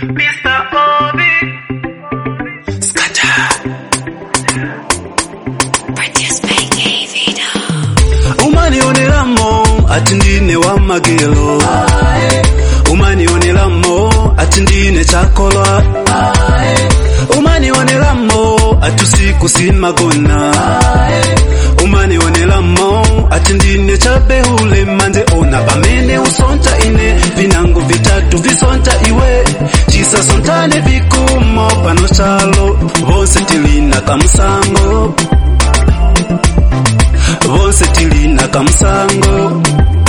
Mr. Obi Scatter Produce Peggy Vida. Umani onelamo atindine wa magelo. Umani onelamo atindine chakolwa. Umani onelamo atusiku simagona. Umani onelamo atindine chabehule mande ona pamene usonta ine vinango vitatu visonta iwe chisa sontane vikumo pano chalo vose tilina kamusango vose tilina kamusango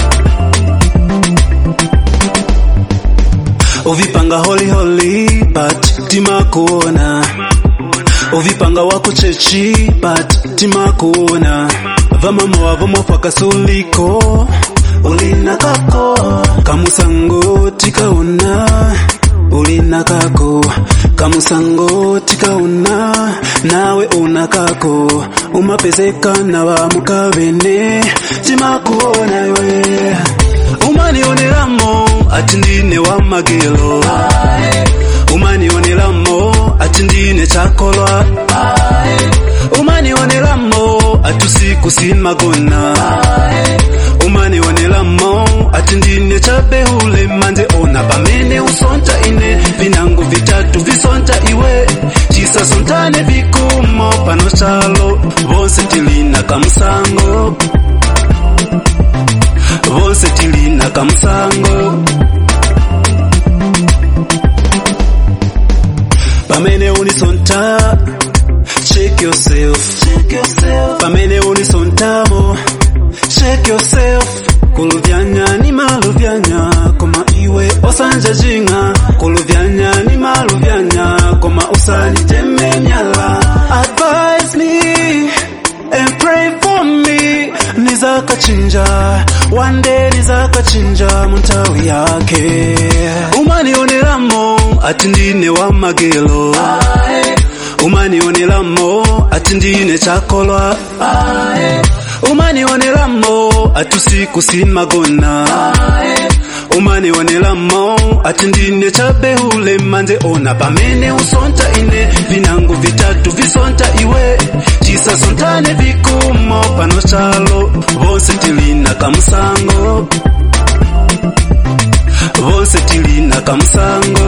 uvipanga holy holy but tima kuona uvipanga wako chechi but tima kuona vamama wavamo fakasuliko ulina kako kamusango tikaona ulina kako kamusango tikaona nawe una kako umapezeka na wa mukavene tima kuona we umani onelamo atindine wa magelo umani onelamo atindine chakolwa umani onelamo atusiku simagona umani onelamo atindine chabehule mande ona pamene usonta ine vinango vitatu visonta iwe chisa sontane vikumo pano chalo vose tilina kamusango vose tilina kamusango pamene unisonta check yourself pamene unisontamo check yourself kuluvyanya ni maluvyanya koma iwe osanja jinga kuluvyanya ni maluvyanya koma usani temenyala advise me and pray for me nizaka chinja one day nizaka chinja muntawi yake umani onelamo atindine wa magelo umani onelamo atindine chakolwa umani onelamo atusiku simagona umani onelamo atindine chabehule mande ona pamene usonta ine vinango vitatu visonta iwe chisa sontane vikumo pano chalo vose tilina kamusango vose tilina kamusango